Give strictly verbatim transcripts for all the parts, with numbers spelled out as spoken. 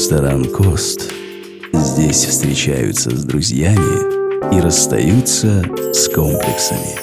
Ресторан «Кост». Здесь встречаются с друзьями и расстаются с комплексами.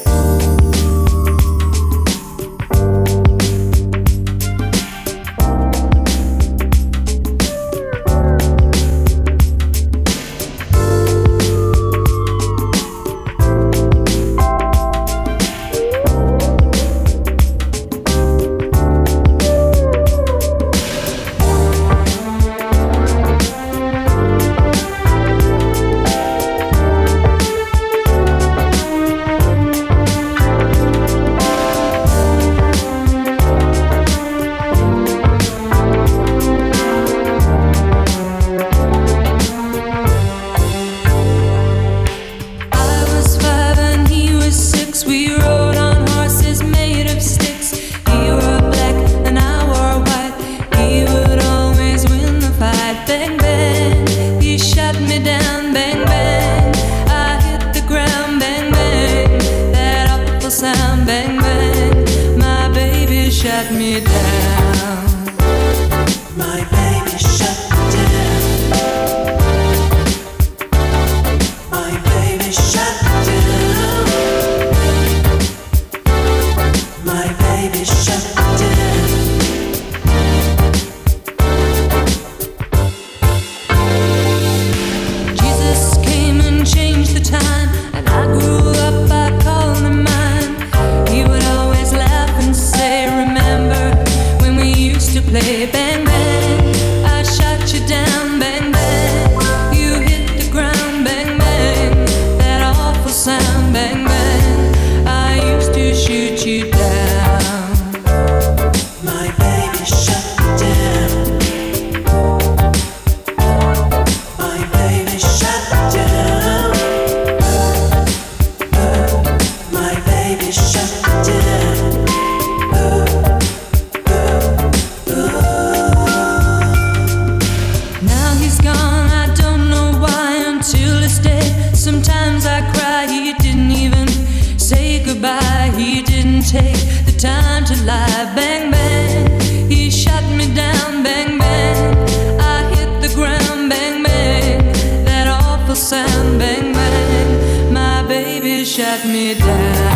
Bang, bang, my baby shut me down. My baby shut me down. My baby shut me down. My baby shut me down. Jesus came and changed the time, and I grew up by calling him mine. He would always laugh and say, remember when we used to play bang bang, I shot you down, bang bang, you hit the ground, bang bang, that awful sound, bang bang, I used to shoot you down. My baby shut me down. My baby shut me down. My baby shut me down. Now he's gone, I don't know why until this day. Sometimes I cry, he didn't even say goodbye. He didn't take the time to lie. Bang bang, he shut me down. Bang bang, I hit the ground. Bang bang, that awful sound. Bang bang, my baby shut me down.